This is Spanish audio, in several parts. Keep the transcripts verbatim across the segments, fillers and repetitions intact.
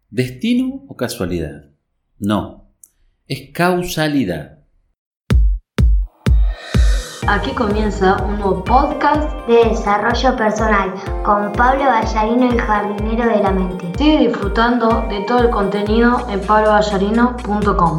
¿Destino o casualidad? No, es causalidad. Aquí comienza un nuevo podcast de desarrollo personal con Pablo Ballarino, el jardinero de la mente. Sigue disfrutando de todo el contenido en pablo ballarino punto com.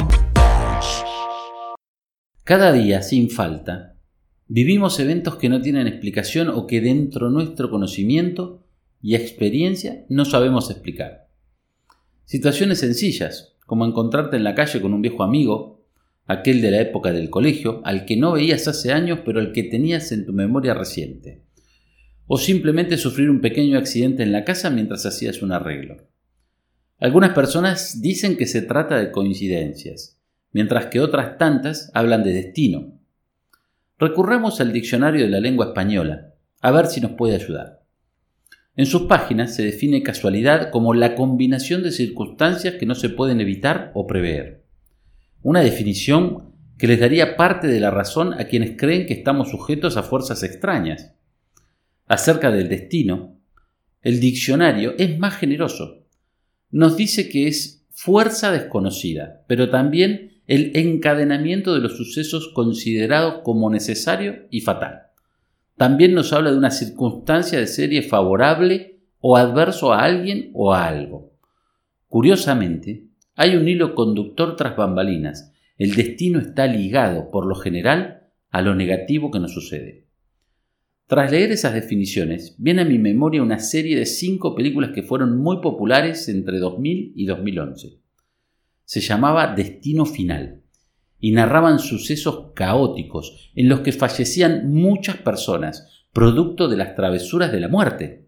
Cada día, sin falta, vivimos eventos que no tienen explicación o que dentro de nuestro conocimiento y experiencia no sabemos explicar. Situaciones sencillas, como encontrarte en la calle con un viejo amigo, aquel de la época del colegio, al que no veías hace años pero al que tenías en tu memoria reciente. O simplemente sufrir un pequeño accidente en la casa mientras hacías un arreglo. Algunas personas dicen que se trata de coincidencias, mientras que otras tantas hablan de destino. Recurramos al diccionario de la lengua española, a ver si nos puede ayudar. En sus páginas se define casualidad como la combinación de circunstancias que no se pueden evitar o prever. Una definición que les daría parte de la razón a quienes creen que estamos sujetos a fuerzas extrañas. Acerca del destino, el diccionario es más generoso. Nos dice que es fuerza desconocida, pero también el encadenamiento de los sucesos considerados como necesario y fatal. También nos habla de una circunstancia de serie favorable o adverso a alguien o a algo. Curiosamente, hay un hilo conductor tras bambalinas. El destino está ligado, por lo general, a lo negativo que nos sucede. Tras leer esas definiciones, viene a mi memoria una serie de cinco películas que fueron muy populares entre dos mil y dos mil once. Se llamaba Destino Final y narraban sucesos caóticos en los que fallecían muchas personas, producto de las travesuras de la muerte.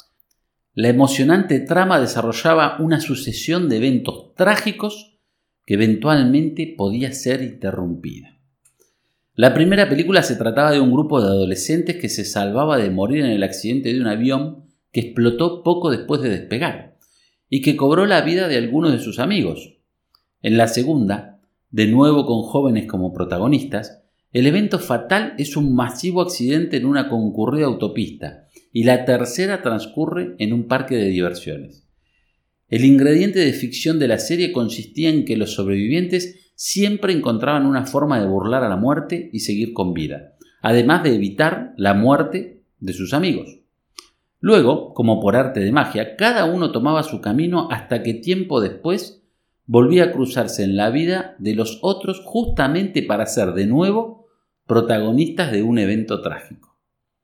La emocionante trama desarrollaba una sucesión de eventos trágicos que eventualmente podía ser interrumpida. La primera película se trataba de un grupo de adolescentes que se salvaba de morir en el accidente de un avión que explotó poco después de despegar y que cobró la vida de algunos de sus amigos. En la segunda, de nuevo con jóvenes como protagonistas, el evento fatal es un masivo accidente en una concurrida autopista y la tercera transcurre en un parque de diversiones. El ingrediente de ficción de la serie consistía en que los sobrevivientes siempre encontraban una forma de burlar a la muerte y seguir con vida, además de evitar la muerte de sus amigos. Luego, como por arte de magia, cada uno tomaba su camino hasta que tiempo después volvía a cruzarse en la vida de los otros justamente para ser de nuevo protagonistas de un evento trágico.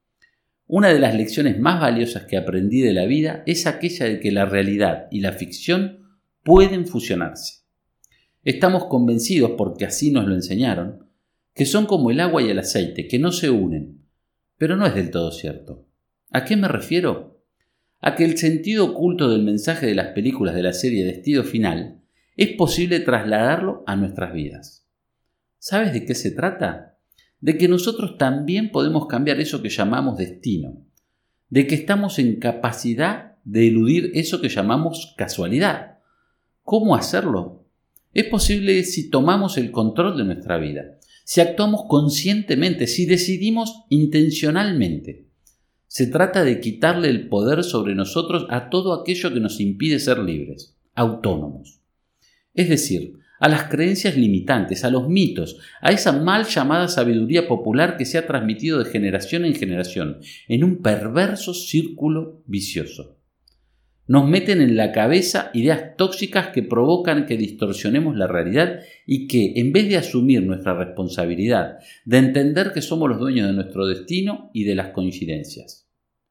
Una de las lecciones más valiosas que aprendí de la vida es aquella de que la realidad y la ficción pueden fusionarse. Estamos convencidos, porque así nos lo enseñaron, que son como el agua y el aceite, que no se unen, pero no es del todo cierto. ¿A qué me refiero? A que el sentido oculto del mensaje de las películas de la serie Destino Final es posible trasladarlo a nuestras vidas. ¿Sabes de qué se trata? De que nosotros también podemos cambiar eso que llamamos destino, de que estamos en capacidad de eludir eso que llamamos casualidad. ¿Cómo hacerlo? Es posible si tomamos el control de nuestra vida, si actuamos conscientemente, si decidimos intencionalmente. Se trata de quitarle el poder sobre nosotros a todo aquello que nos impide ser libres, autónomos. Es decir, a las creencias limitantes, a los mitos, a esa mal llamada sabiduría popular que se ha transmitido de generación en generación, en un perverso círculo vicioso. Nos meten en la cabeza ideas tóxicas que provocan que distorsionemos la realidad y que, en vez de asumir nuestra responsabilidad, de entender que somos los dueños de nuestro destino y de las coincidencias.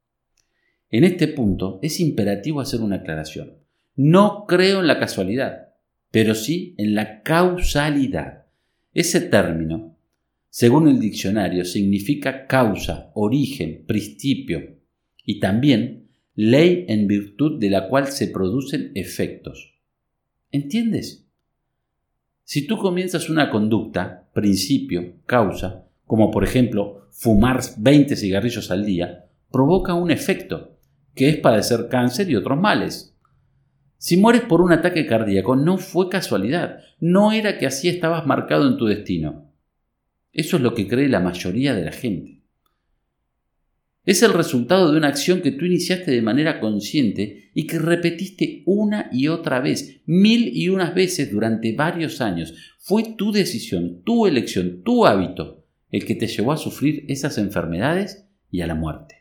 En este punto es imperativo hacer una aclaración. No creo en la casualidad, pero sí en la causalidad. Ese término, según el diccionario, significa causa, origen, principio y también ley en virtud de la cual se producen efectos. ¿Entiendes? Si tú comienzas una conducta, principio, causa, como por ejemplo fumar veinte cigarrillos al día, provoca un efecto, que es padecer cáncer y otros males. Si mueres por un ataque cardíaco, no fue casualidad, no era que así estabas marcado en tu destino. Eso es lo que cree la mayoría de la gente. Es el resultado de una acción que tú iniciaste de manera consciente y que repetiste una y otra vez, mil y unas veces durante varios años. Fue tu decisión, tu elección, tu hábito el que te llevó a sufrir esas enfermedades y a la muerte.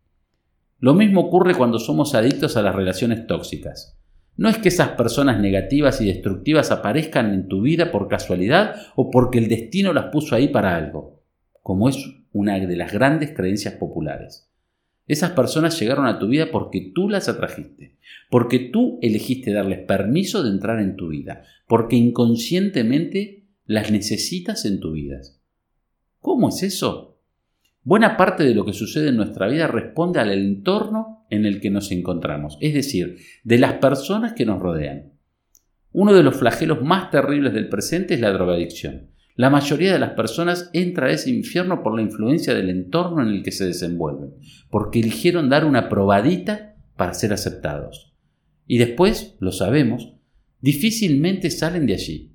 Lo mismo ocurre cuando somos adictos a las relaciones tóxicas. No es que esas personas negativas y destructivas aparezcan en tu vida por casualidad o porque el destino las puso ahí para algo, como es una de las grandes creencias populares. Esas personas llegaron a tu vida porque tú las atrajiste, porque tú elegiste darles permiso de entrar en tu vida, porque inconscientemente las necesitas en tu vida. ¿Cómo es eso? Buena parte de lo que sucede en nuestra vida responde al entorno en el que nos encontramos, es decir, de las personas que nos rodean. Uno de los flagelos más terribles del presente es la drogadicción. La mayoría de las personas entra a ese infierno por la influencia del entorno en el que se desenvuelven, porque eligieron dar una probadita para ser aceptados. Y después, lo sabemos, difícilmente salen de allí.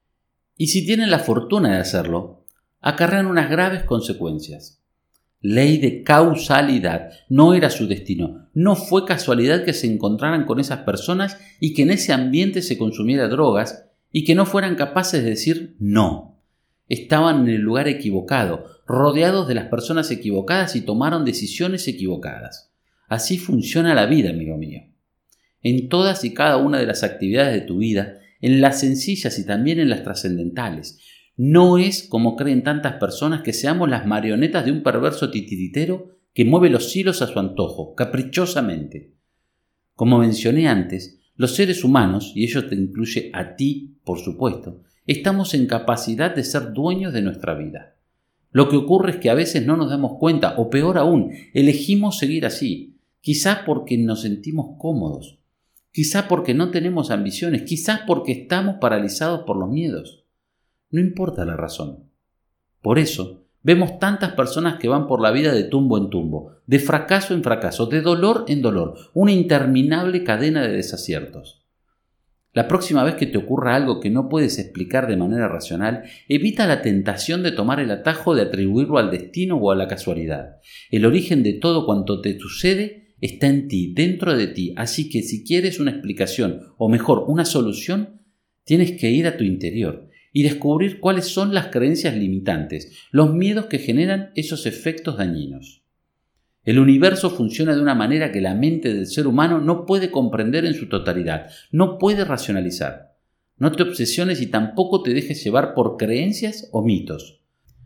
Y si tienen la fortuna de hacerlo, acarrean unas graves consecuencias. Ley de causalidad. No era su destino. No fue casualidad que se encontraran con esas personas y que en ese ambiente se consumiera drogas y que no fueran capaces de decir no. Estaban en el lugar equivocado, rodeados de las personas equivocadas y tomaron decisiones equivocadas. Así funciona la vida, amigo mío. En todas y cada una de las actividades de tu vida, en las sencillas y también en las trascendentales. No es, como creen tantas personas, que seamos las marionetas de un perverso titiritero que mueve los hilos a su antojo, caprichosamente. Como mencioné antes, los seres humanos, y ello te incluye a ti, por supuesto, estamos en capacidad de ser dueños de nuestra vida. Lo que ocurre es que a veces no nos damos cuenta, o peor aún, elegimos seguir así, quizás porque nos sentimos cómodos, quizás porque no tenemos ambiciones, quizás porque estamos paralizados por los miedos. No importa la razón. Por eso, vemos tantas personas que van por la vida de tumbo en tumbo, de fracaso en fracaso, de dolor en dolor, una interminable cadena de desaciertos. La próxima vez que te ocurra algo que no puedes explicar de manera racional, evita la tentación de tomar el atajo de atribuirlo al destino o a la casualidad. El origen de todo cuanto te sucede está en ti, dentro de ti, así que si quieres una explicación, o mejor, una solución, tienes que ir a tu interior y descubrir cuáles son las creencias limitantes, los miedos que generan esos efectos dañinos. El universo funciona de una manera que la mente del ser humano no puede comprender en su totalidad, no puede racionalizar. No te obsesiones y tampoco te dejes llevar por creencias o mitos.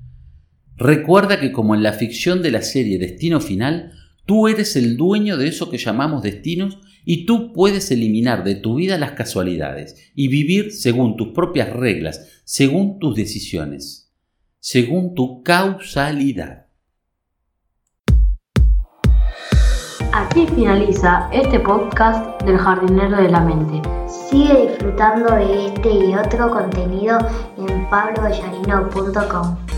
Recuerda que como en la ficción de la serie Destino Final, tú eres el dueño de eso que llamamos destinos y tú puedes eliminar de tu vida las casualidades y vivir según tus propias reglas, según tus decisiones, según tu causalidad. Aquí finaliza este podcast del Jardinero de la Mente. Sigue disfrutando de este y otro contenido en pablo vallarino punto com.